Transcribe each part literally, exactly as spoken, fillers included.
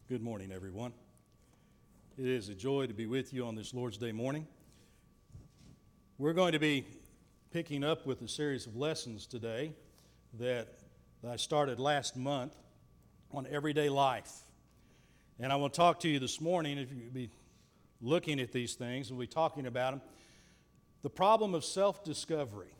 Good morning, everyone. It is a joy to be with you on this Lord's Day morning. We're going to be picking up with a series of lessons today that I started last month on everyday life. And I want to talk to you this morning, if you'll be looking at these things, we'll be talking about them, the problem of self-discovery.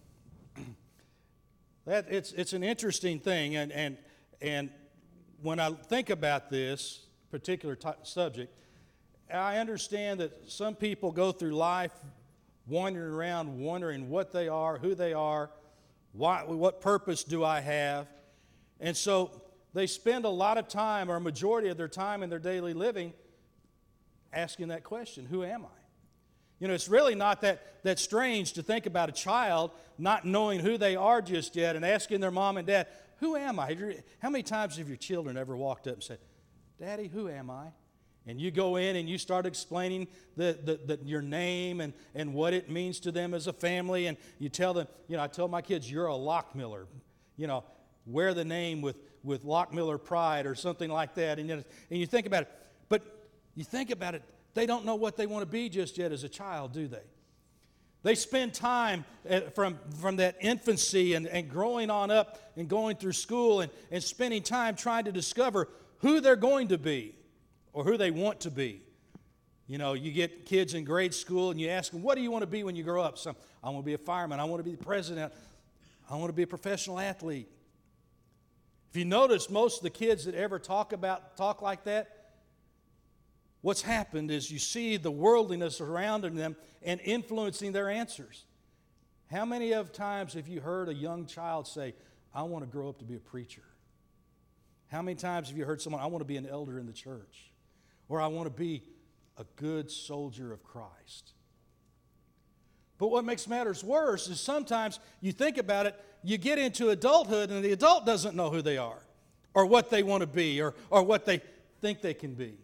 that it's it's an interesting thing, and and and when I think about this particular t- subject, I understand that some people go through life wandering around, wondering what they are, who they are, why, what purpose do I have, and so they spend a lot of time, or a majority of their time in their daily living, asking that question: who am I? You know, it's really not that, that strange to think about a child not knowing who they are just yet and asking their mom and dad, who am I? How many times have your children ever walked up and said, Daddy, who am I? And you go in and you start explaining the, the, the, your name and, and what it means to them as a family, and you tell them, you know, I tell my kids, you're a Lockmiller. You know, wear the name with, with Lockmiller pride or something like that. And, you know, and you think about it. But you think about it, they don't know what they want to be just yet as a child, do they? They spend time from, from that infancy and, and growing on up and going through school and, and spending time trying to discover who they're going to be or who they want to be. You know, you get kids in grade school and you ask them, what do you want to be when you grow up? Some, I want to be a fireman. I want to be the president. I want to be a professional athlete. If you notice, most of the kids that ever talk about talk like that, what's happened is you see the worldliness surrounding them and influencing their answers. How many of times have you heard a young child say, I want to grow up to be a preacher? How many times have you heard someone, I want to be an elder in the church? Or I want to be a good soldier of Christ? But what makes matters worse is sometimes you think about it, you get into adulthood and the adult doesn't know who they are or what they want to be or, or what they think they can be.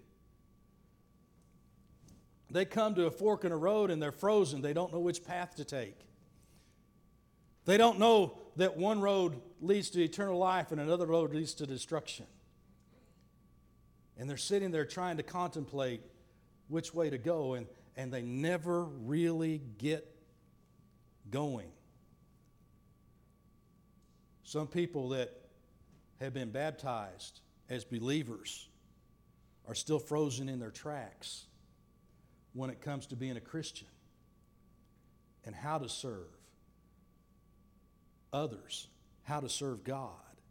They come to a fork in a road and they're frozen. They don't know which path to take. They don't know that one road leads to eternal life and another road leads to destruction. And they're sitting there trying to contemplate which way to go, and, and they never really get going. Some people that have been baptized as believers are still frozen in their tracks when it comes to being a Christian and how to serve others, how to serve God.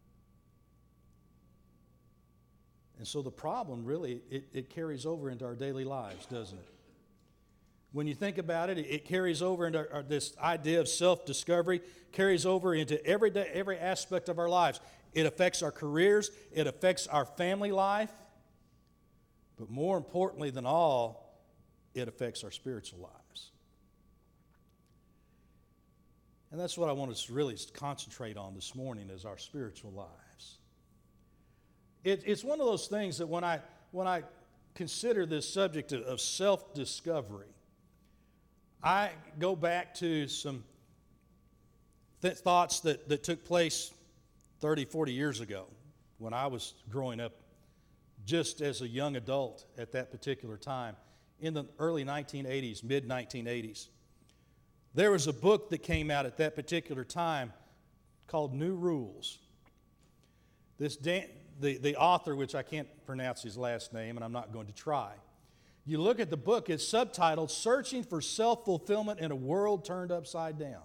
And so the problem really, it, it carries over into our daily lives, doesn't it? When you think about it, it, it carries over into our, this idea of self-discovery, carries over into every day, every aspect of our lives. It affects our careers, it affects our family life, but more importantly than all, it affects our spiritual lives. And that's what I want us to really concentrate on this morning, is our spiritual lives. It, it's one of those things that when I when I consider this subject of, of self-discovery, I go back to some th- thoughts that, that took place thirty, forty years ago when I was growing up just as a young adult at that particular time in the early nineteen eighties, mid nineteen eighties. There was a book that came out at that particular time called New Rules. This Dan, the, the author, which I can't pronounce his last name, and I'm not going to try. You look at the book, it's subtitled, Searching for Self-Fulfillment in a World Turned Upside Down.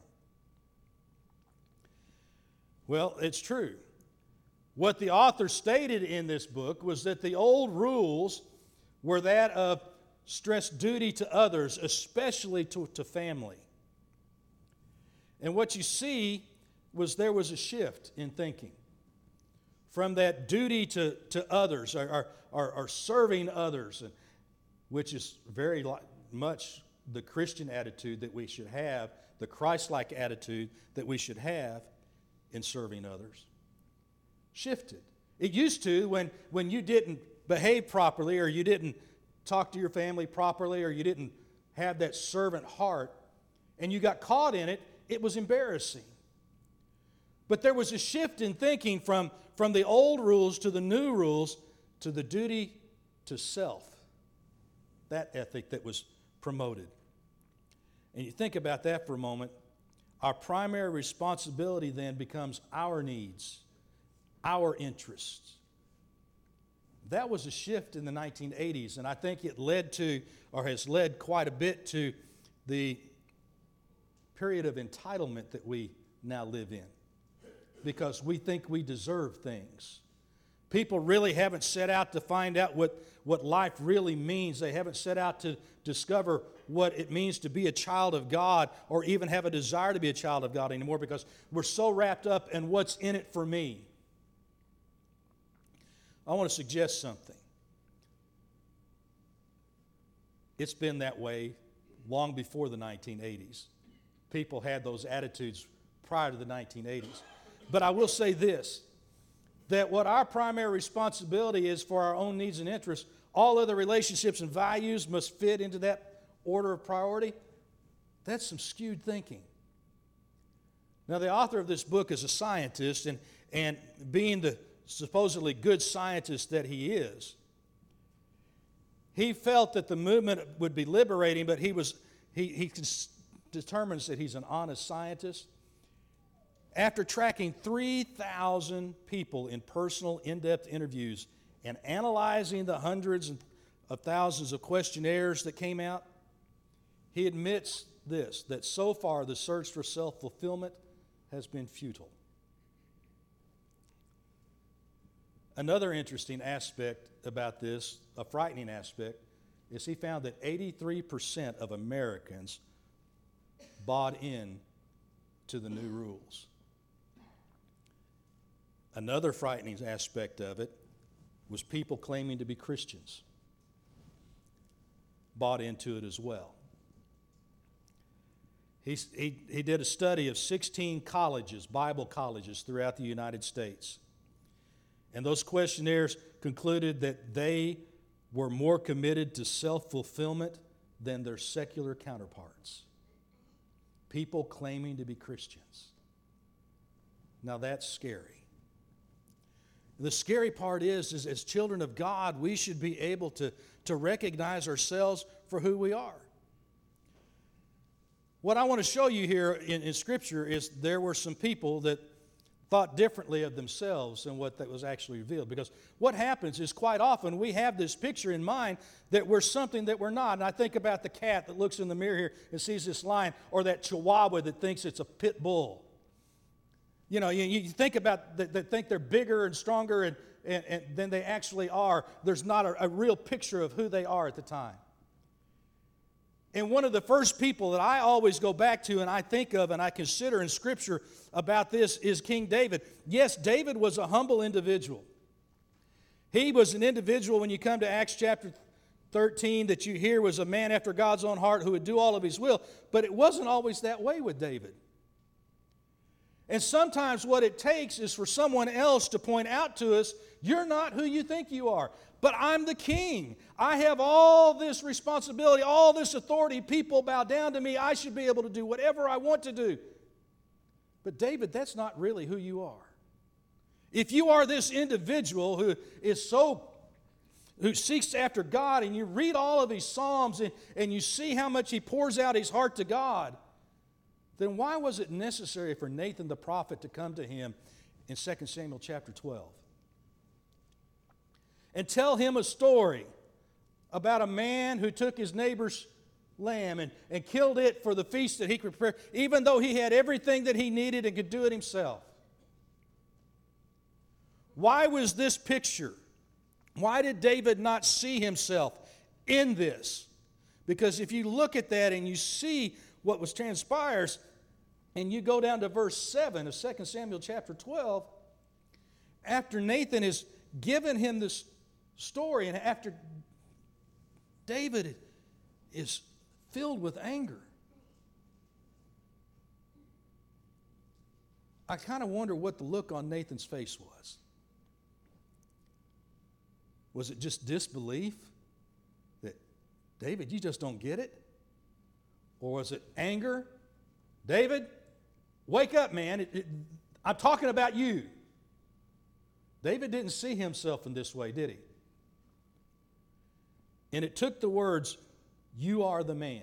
Well, it's true. What the author stated in this book was that the old rules were that of stress duty to others, especially to, to family. And what you see was there was a shift in thinking from that duty to, to others, or, or, or serving others, and, which is very li- much the Christian attitude that we should have, the Christ-like attitude that we should have in serving others, shifted. It used to, when, when you didn't behave properly, or you didn't talk to your family properly, or you didn't have that servant heart, and you got caught in it, it was embarrassing. But there was a shift in thinking from, from the old rules to the new rules, to the duty to self, that ethic that was promoted. And you think about that for a moment, our primary responsibility then becomes our needs, our interests. That was a shift in the nineteen eighties, and I think it led to, or has led quite a bit to, the period of entitlement that we now live in, because we think we deserve things. People really haven't set out to find out what, what life really means. They haven't set out to discover what it means to be a child of God, or even have a desire to be a child of God anymore, because we're so wrapped up in what's in it for me. I want to suggest something. It's been that way long before the nineteen eighties. People had those attitudes prior to the nineteen eighties. But I will say this, that what our primary responsibility is for our own needs and interests, all other relationships and values must fit into that order of priority. That's some skewed thinking. Now, the author of this book is a scientist, and, and being the supposedly good scientist that he is, he felt that the movement would be liberating, but he was he, he determines that he's an honest scientist. After tracking three thousand people in personal, in-depth interviews and analyzing the hundreds of thousands of questionnaires that came out, he admits this, that so far the search for self-fulfillment has been futile. Another interesting aspect about this, a frightening aspect, is he found that eighty-three percent of Americans bought in to the new rules. Another frightening aspect of it was people claiming to be Christians bought into it as well. He, he, he did a study of sixteen colleges, Bible colleges throughout the United States. And those questionnaires concluded that they were more committed to self-fulfillment than their secular counterparts. People claiming to be Christians. Now that's scary. The scary part is, is as children of God, we should be able to, to recognize ourselves for who we are. What I want to show you here in, in Scripture is there were some people that thought differently of themselves than what that was actually revealed. Because what happens is quite often we have this picture in mind that we're something that we're not. And I think about the cat that looks in the mirror here and sees this lion, or that chihuahua that thinks it's a pit bull. You know, you, you think about that, that think they're bigger and stronger and, and, and than they actually are. There's not a, a real picture of who they are at the time. And one of the first people that I always go back to and I think of and I consider in Scripture about this is King David. Yes, David was a humble individual. He was an individual, when you come to Acts chapter thirteen, that you hear was a man after God's own heart who would do all of his will. But it wasn't always that way with David. And sometimes what it takes is for someone else to point out to us, you're not who you think you are. But I'm the king. I have all this responsibility, all this authority. People bow down to me. I should be able to do whatever I want to do. But David, that's not really who you are. If you are this individual who is so, who seeks after God, and you read all of these Psalms and, and you see how much he pours out his heart to God, then why was it necessary for Nathan the prophet to come to him in Second Samuel chapter twelve? And tell him a story about a man who took his neighbor's lamb and, and killed it for the feast that he could prepare, even though he had everything that he needed and could do it himself. Why was this picture? Why did David not see himself in this? Because if you look at that and you see what was transpires, and you go down to verse seven of Second Samuel chapter twelve, after Nathan has given him this story, and after David is filled with anger, I kind of wonder what the look on Nathan's face was. Was it just disbelief? That, David, you just don't get it? Or was it anger? David, wake up, man. It, it, I'm talking about you. David didn't see himself in this way, did he? And it took the words, "You are the man."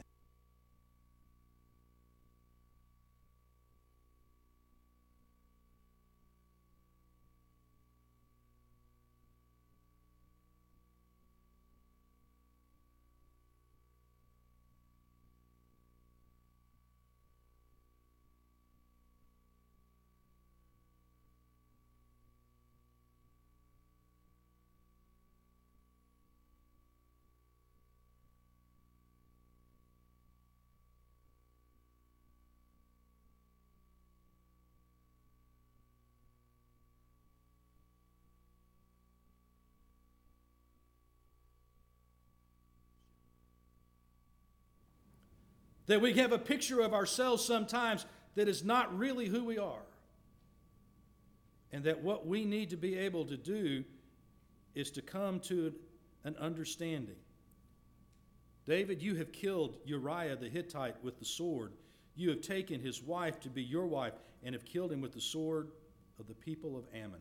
That we have a picture of ourselves sometimes that is not really who we are. And that what we need to be able to do is to come to an understanding. David, you have killed Uriah the Hittite with the sword. You have taken his wife to be your wife and have killed him with the sword of the people of Ammon.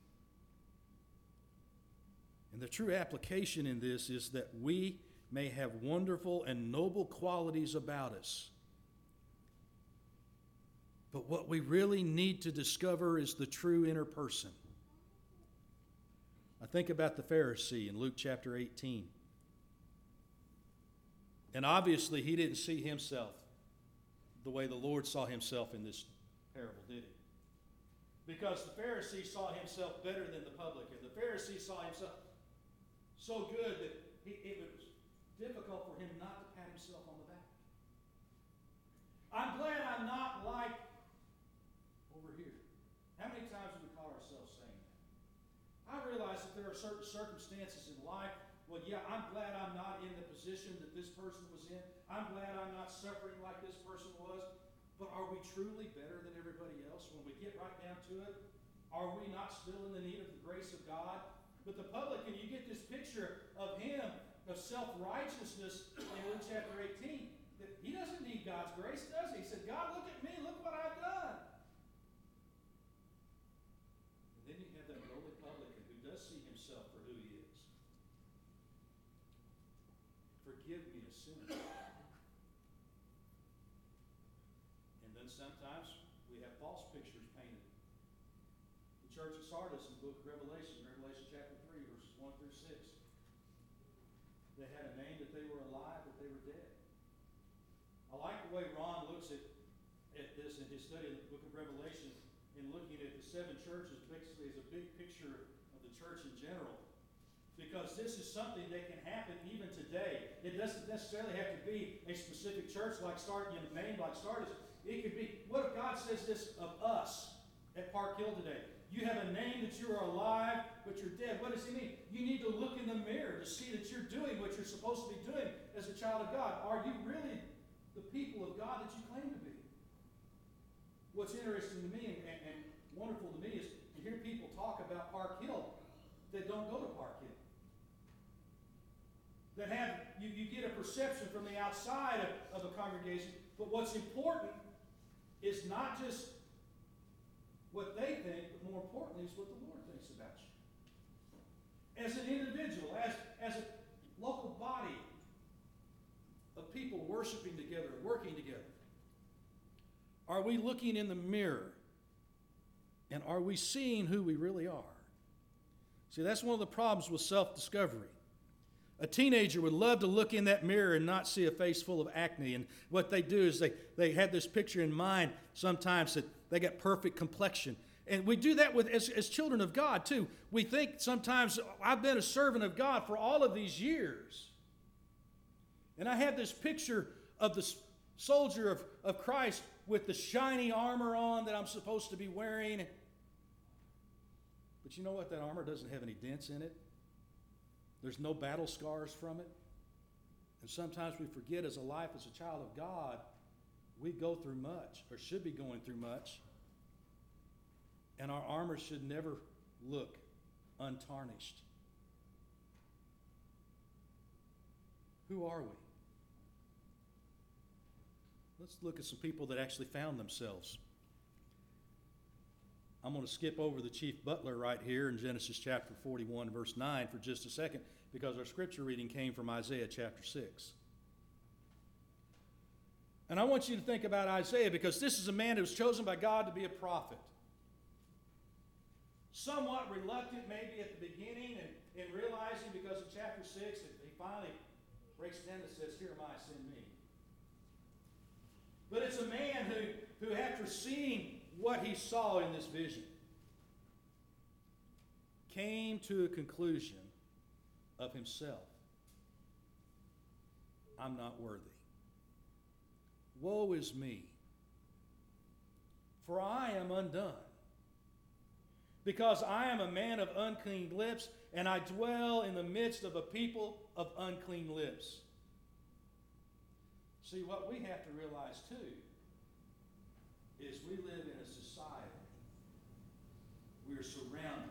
And the true application in this is that we may have wonderful and noble qualities about us. But what we really need to discover is the true inner person. I think about the Pharisee in Luke chapter eighteen. And obviously he didn't see himself the way the Lord saw himself in this parable, did he? Because the Pharisee saw himself better than the publican. The Pharisee saw himself so good that he, it was difficult for him not to pat himself on the back. I'm glad I'm not like over here. How many times do we call ourselves saying that? I realize that there are certain circumstances in life. Well, yeah, I'm glad I'm not in the position that this person was in. I'm glad I'm not suffering like this person was. But are we truly better than everybody else? When we get right down to it, are we not still in the need of the grace of God? But the publican, you get this picture of him, of self-righteousness in Luke chapter eighteen. That he doesn't need God's grace, does he? He said, God, look at me, look what I've done. And then you have that lowly publican who does see himself for who he is. Forgive me, a sinner. And then sometimes we have false pictures painted. The church of Sardis in the book of Revelation, Revelation chapter three, verses one through six. They had a name that they were alive, but they were dead. I like the way Ron looks at, at this in his study of the book of Revelation, in looking at the seven churches basically as a big picture of the church in general. Because this is something that can happen even today. It doesn't necessarily have to be a specific church like Sardis, a name like Sardis. It could be, what if God says this of us at Park Hill today? You have a name that you are alive, but you're dead. What does he mean? You need to look in the mirror to see that you're doing what you're supposed to be doing as a child of God. Are you really the people of God that you claim to be? What's interesting to me and, and, and wonderful to me is to hear people talk about Park Hill that don't go to Park Hill. That have, you, you get a perception from the outside of, of a congregation, but what's important is not just what they think, but more importantly is what the Lord thinks about you. As an individual, as, as a local body of people worshiping together, working together, are we looking in the mirror and are we seeing who we really are? See, that's one of the problems with self-discovery. A teenager would love to look in that mirror and not see a face full of acne. And what they do is they, they have this picture in mind sometimes that they got perfect complexion. And we do that with as, as children of God, too. We think sometimes, I've been a servant of God for all of these years. And I have this picture of the soldier of, of Christ with the shiny armor on that I'm supposed to be wearing. But you know what? That armor doesn't have any dents in it. There's no battle scars from it. And sometimes we forget as a life, as a child of God, we go through much, or should be going through much. And our armor should never look untarnished. Who are we? Let's look at some people that actually found themselves. I'm going to skip over the chief butler right here in Genesis chapter forty-one, verse nine for just a second, because our scripture reading came from Isaiah chapter six. And I want you to think about Isaiah, because this is a man who was chosen by God to be a prophet. Somewhat reluctant maybe at the beginning, and, and realizing because of chapter six, he finally breaks it down and says, "Here am I, send me." But it's a man who, who after seeing what he saw in this vision, came to a conclusion of himself. I'm not worthy. Woe is me, for I am undone, because I am a man of unclean lips, and I dwell in the midst of a people of unclean lips. See, what we have to realize too is we live in a society. We are surrounded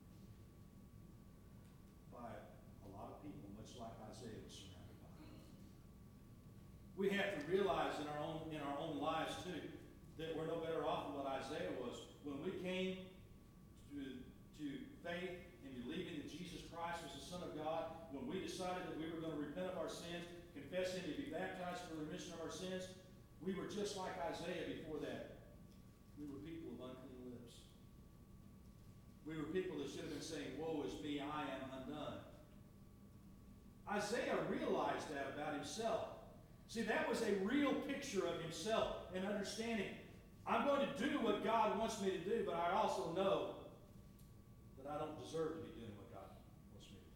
by a lot of people, much like Isaiah was surrounded by. We have to realize in our own in our own lives too that we're no better off than what Isaiah was. When we came to, to faith and believing that Jesus Christ was the Son of God, when we decided that we were going to repent of our sins, confess Him, to be baptized for the remission of our sins, we were just like Isaiah before that. We were people of unclean lips. We were people that should have been saying, "Woe is me, I am undone." Isaiah realized that about himself. See, that was a real picture of himself and understanding. I'm going to do what God wants me to do, but I also know that I don't deserve to be doing what God wants me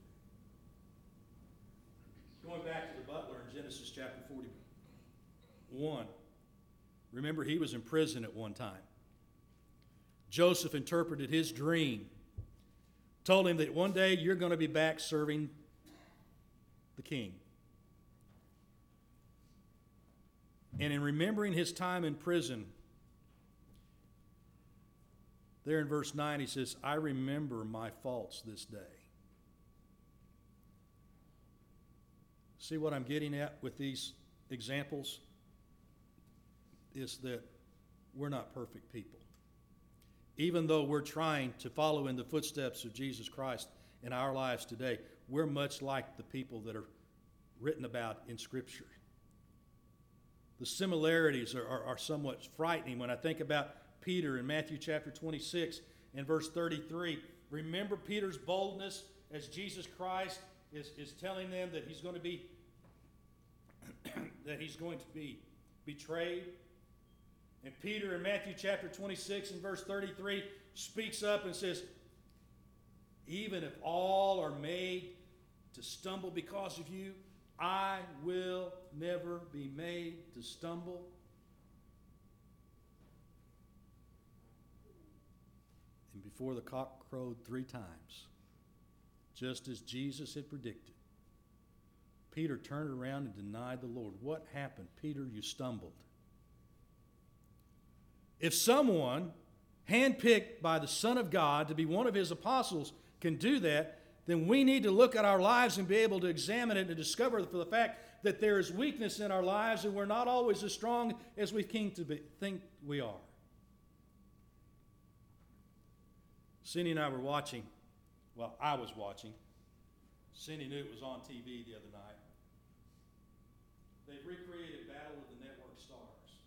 to do. Going back to the butler in Genesis chapter forty-one, remember he was in prison at one time. Joseph interpreted his dream, told him that one day you're going to be back serving the king. And in remembering his time in prison, there in verse nine he says, "I remember my faults this day." See what I'm getting at with these examples is that we're not perfect people. Even though we're trying to follow in the footsteps of Jesus Christ in our lives today, we're much like the people that are written about in Scripture. The similarities are, are, are somewhat frightening when I think about Peter in Matthew chapter twenty-six and verse thirty-three. Remember Peter's boldness as Jesus Christ is, is telling them that he's going to be that he's going to be betrayed. And Peter in Matthew chapter twenty-six and verse thirty-three speaks up and says, "Even if all are made to stumble because of you, I will never be made to stumble." And before the cock crowed three times, just as Jesus had predicted, Peter turned around and denied the Lord. What happened? "Peter, you stumbled." If someone handpicked by the Son of God to be one of his apostles can do that, then we need to look at our lives and be able to examine it and discover for the fact that there is weakness in our lives and we're not always as strong as we think we are. Cindy and I were watching, well, I was watching. Cindy knew it was on T V the other night. They've recreated Battle of the Network Stars.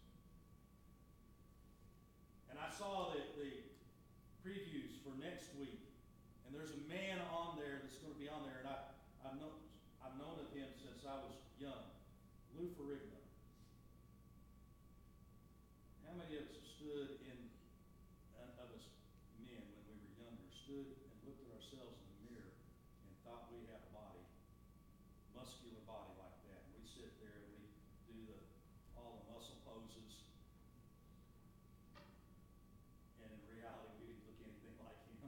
And I saw the, the previews for next week. And there's a man on there that's going to be on there, and I, I've, known, I've known of him since I was young. Lou Ferrigno. How many of us have stood in, uh, of us men when we were younger, stood and looked at ourselves in the mirror and thought we had a body, muscular body like that? And we sit there and we do the all the muscle poses. And in reality, we didn't look anything like him.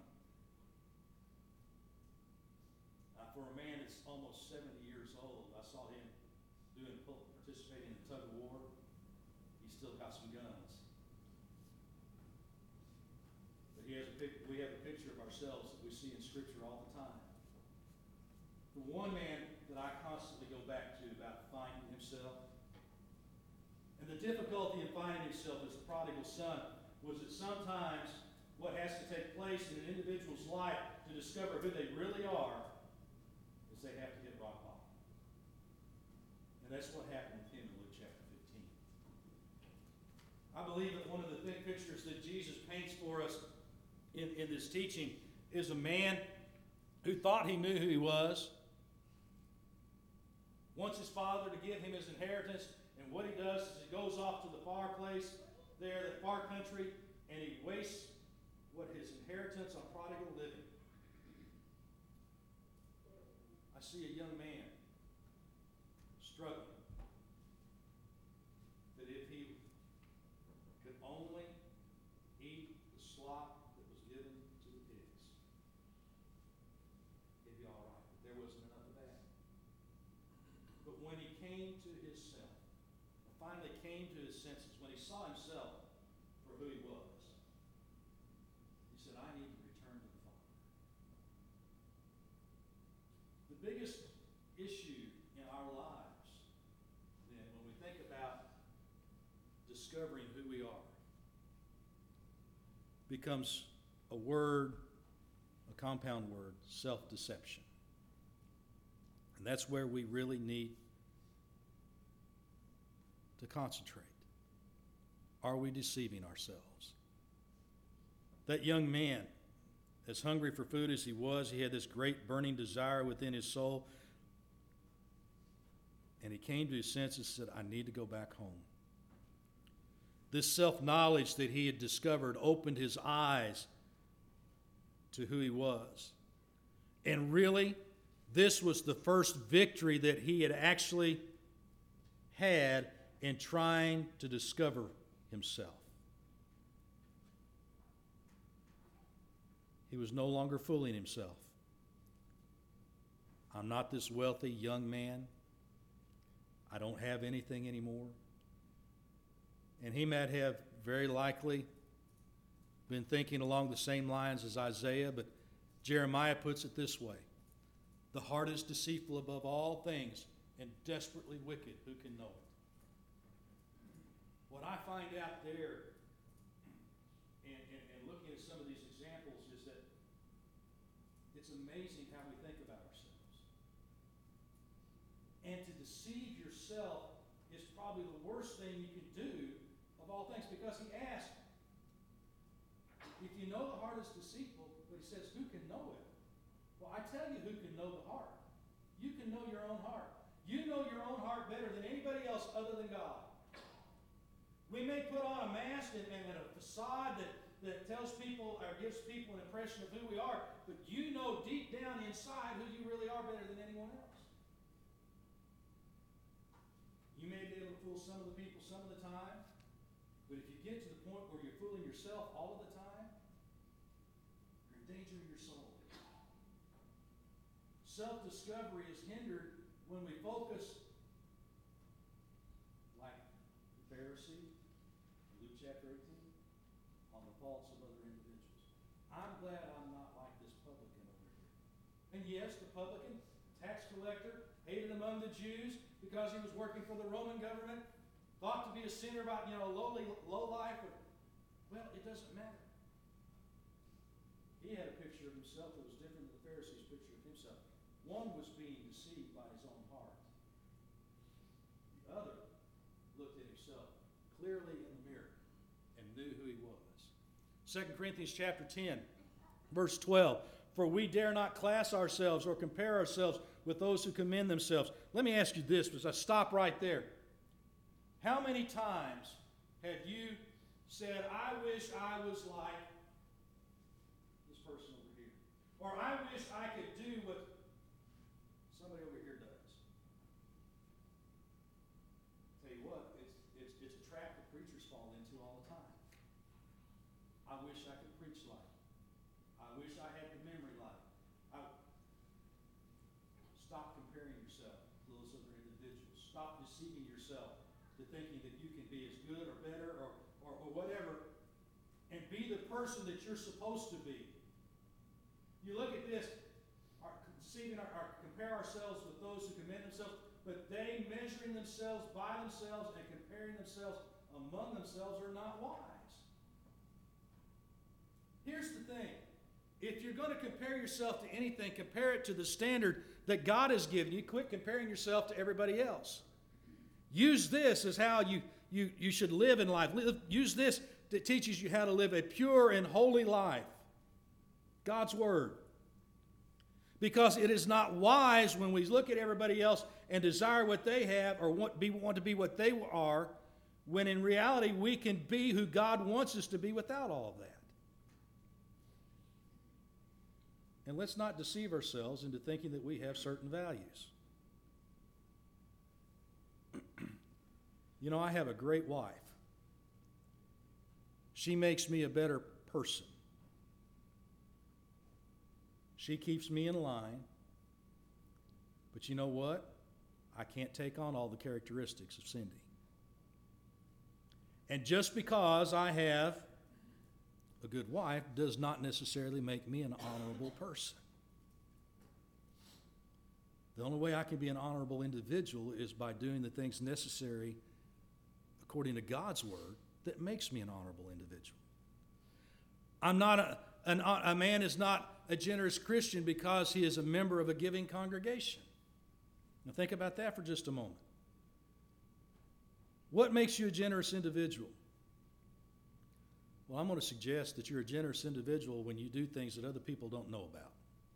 Uh, for a man that's almost seventy years old, I saw him doing participating in the tug of war. He's still got some guns. But he has a pic, we have a picture of ourselves that we see in Scripture all the time. The one man that I constantly go back to about finding himself, and the difficulty in finding himself as the prodigal son, was that sometimes what has to take place in an individual's life to discover who they really are is they have to hit rock bottom. And that's what happened with him in Luke chapter fifteen. I believe that one of the big pictures that Jesus paints for us in, in this teaching is a man who thought he knew who he was, wants his father to give him his inheritance, and what he does is he goes off to the far place there, the far country, and he wastes what his inheritance on prodigal living. I see a young man struggling, that if he could only eat the slop that was given to the pigs, he'd be all right. But there wasn't enough of that. But when he came to himself, finally came to his senses, when he saw himself for who he was, he said, I need to return to the Father. The biggest issue in our lives, then, when we think about discovering who we are, becomes a word, a compound word, self-deception. And that's where we really need to concentrate. Are we deceiving ourselves? That young man, as hungry for food as he was, he had this great burning desire within his soul. And he came to his senses and said, I need to go back home. This self-knowledge that he had discovered opened his eyes to who he was. And really, this was the first victory that he had actually had in trying to discover himself. He was no longer fooling himself. I'm not this wealthy young man. I don't have anything anymore. And he might have very likely been thinking along the same lines as Isaiah, but Jeremiah puts it this way: the heart is deceitful above all things and desperately wicked. Who can know it? What I find out there, and, and, and looking at some of these examples, is that it's amazing how we think about ourselves. And to deceive yourself is probably the worst thing you can do of all things, because he asked, if you know the heart is deceitful, but he says, who can know it? Well, I tell you who can know the heart. You can know your own heart. You know your own heart better than anybody else other than God. We may put on a mask and, and a facade that, that tells people or gives people an impression of who we are, but you know deep down inside who you really are better than anyone else. You may be able to fool some of the people some of the time, but if you get to the point where you're fooling yourself all of the time, you're endangering your soul. Self-discovery is hindered when we focus, like the Pharisee, Luke chapter eighteen, on the faults of other individuals. I'm glad I'm not like this publican over here. And yes, the publican, tax collector, hated among the Jews because he was working for the Roman government, thought to be a sinner about, you know, lowly, low life. But, well, it doesn't matter. He had a picture of himself that was different than the Pharisee's picture of himself. One was being deceived by his own heart. The other looked at himself clearly in the mirror and knew who he was. Second Corinthians chapter ten, verse twelve. For we dare not class ourselves or compare ourselves with those who commend themselves. Let me ask you this, because I stop right there. How many times have you said, I wish I was like this person over here? Or I wish I could do what somebody over here does? Tell you what, it's, it's, it's a trap that preachers fall into all the time. I wish I could preach like it. I wish I had the memory like it. I, stop comparing yourself to those other individuals. Stop deceiving yourself to thinking that you can be as good or better or, or, or whatever, and be the person that you're supposed to be. You look at this, our, deceiving our, our, compare ourselves with those who commend themselves, but they measuring themselves by themselves and comparing themselves among themselves are not wise. Here here's the thing. If you're going to compare yourself to anything, compare it to the standard that God has given you. Quit comparing yourself to everybody else. Use this as how you, you, you should live in life. Use this that teaches you how to live a pure and holy life. God's Word. Because it is not wise when we look at everybody else and desire what they have or want, be, want to be what they are, when in reality we can be who God wants us to be without all of that. And let's not deceive ourselves into thinking that we have certain values. You know, I have a great wife. She makes me a better person. She keeps me in line. But you know what? I can't take on all the characteristics of Cindy. And just because I have a good wife does not necessarily make me an honorable person. The only way I can be an honorable individual is by doing the things necessary according to God's Word that makes me an honorable individual. I'm not a, an, a man is not a generous Christian because he is a member of a giving congregation. Now think about that for just a moment. What makes you a generous individual? Well, I'm going to suggest that you're a generous individual when you do things that other people don't know about.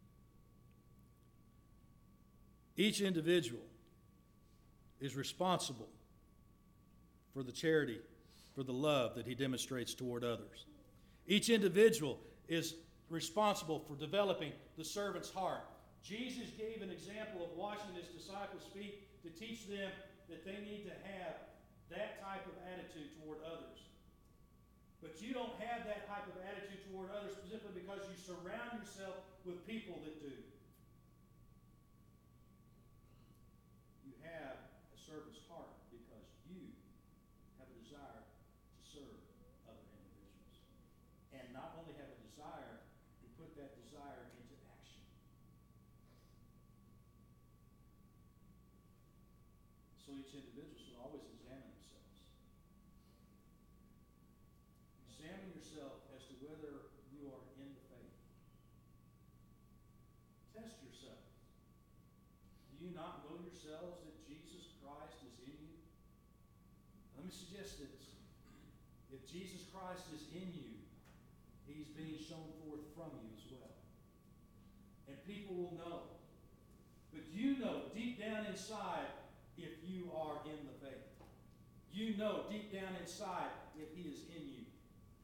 Each individual is responsible for the charity, for the love that he demonstrates toward others. Each individual is responsible for developing the servant's heart. Jesus gave an example of washing his disciples' feet to teach them that they need to have that type of attitude toward others. But you don't have that type of attitude toward others simply because you surround yourself with people that do. You have a servant's heart because you have a desire to serve other individuals. And not only have a desire, you put that desire into action. So each individual should always examine themselves. Examine yourself as to whether you are in the faith. Test yourself. Do you not know yourselves that Jesus Christ is in you? Let me suggest this. If Jesus Christ is in you, he's being shown forth from you as well. And people will know. But you know deep down inside if you are in the faith. You know deep down inside if he is in you.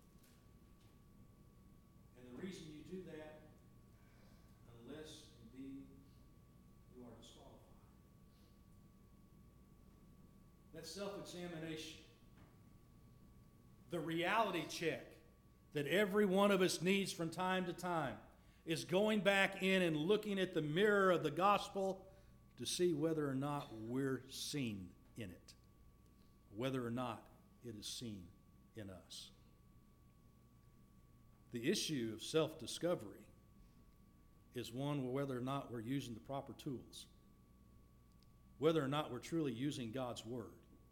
And the reason you do that, unless indeed you are disqualified. That's self-examination. The reality check that every one of us needs from time to time is going back in and looking at the mirror of the gospel to see whether or not we're seen in it, whether or not it is seen in us. The issue of self-discovery is one where whether or not we're using the proper tools, whether or not we're truly using God's Word.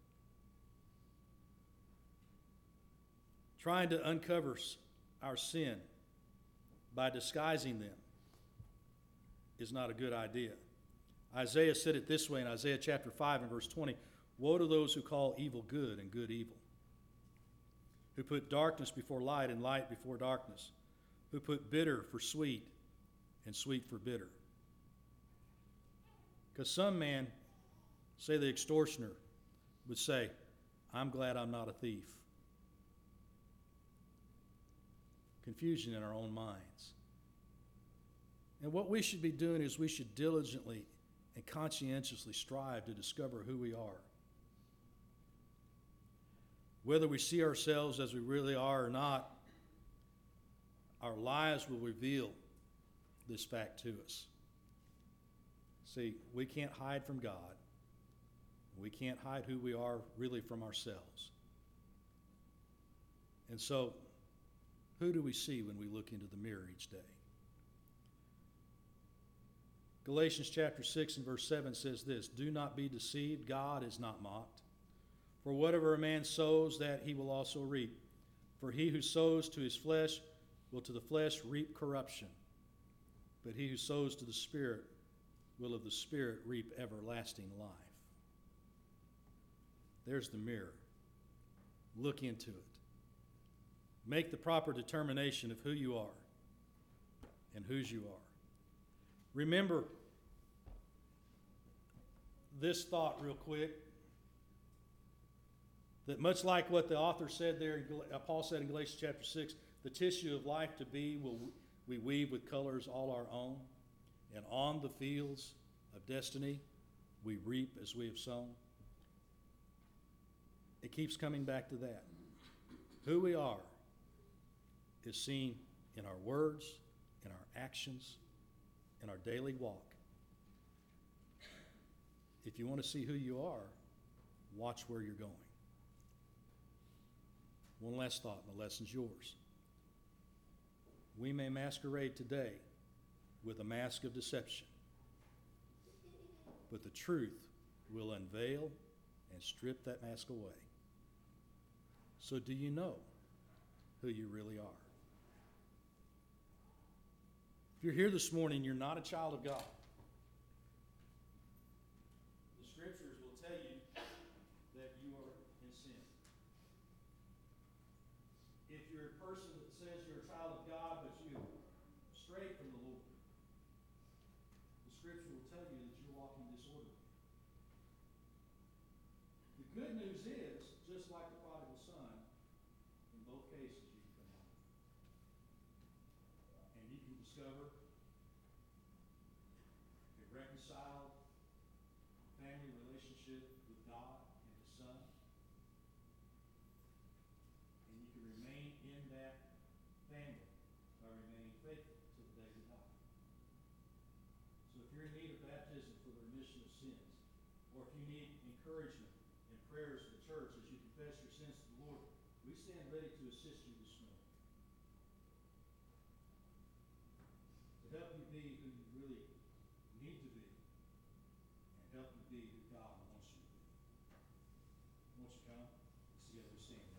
Trying to uncover our sin by disguising them is not a good idea. Isaiah said it this way in Isaiah chapter five and verse twenty, "Woe to those who call evil good and good evil, who put darkness before light and light before darkness, who put bitter for sweet and sweet for bitter." Because some man, say the extortioner, would say, "I'm glad I'm not a thief." Confusion in our own minds. And what we should be doing is we should diligently and conscientiously strive to discover who we are. Whether we see ourselves as we really are or not, our lives will reveal this fact to us. See, we can't hide from God. We can't hide who we are really from ourselves. And so, who do we see when we look into the mirror each day? Galatians chapter six and verse seven says this, "Do not be deceived, God is not mocked. For whatever a man sows, that he will also reap. For he who sows to his flesh will to the flesh reap corruption, but he who sows to the Spirit will of the Spirit reap everlasting life. There's the mirror. Look into it. Make the proper determination of who you are and whose you are. Remember this thought real quick, that much like what the author said there, Paul said in Galatians chapter six, the tissue of life to be will we weave with colors all our own, and on the fields of destiny we reap as we have sown. It keeps coming back to that. Who we are is seen in our words, in our actions, in our daily walk. If you want to see who you are, watch where you're going. One last thought, and the lesson's yours. We may masquerade today with a mask of deception, but the truth will unveil and strip that mask away. So do you know who you really are? If you're here this morning, you're not a child of God. The scriptures will tell you that you are in sin. If you're a person that says you're a child of God, but you stray from the Lord, the scripture will tell you that you're walking disorderly. The good news is, just like the prodigal son, in both cases you can come home. And you can discover a reconciled family relationship with God and His Son. And you can remain in that family by remaining faithful to the day you die. So if you're in need of baptism for the remission of sins, or if you need encouragement and prayers of the church as you confess your sins to the Lord, we stand ready to assist you this morning. To help you be who you really need to be, and help you be who God wants you to be. Won't you come? Let's together stand.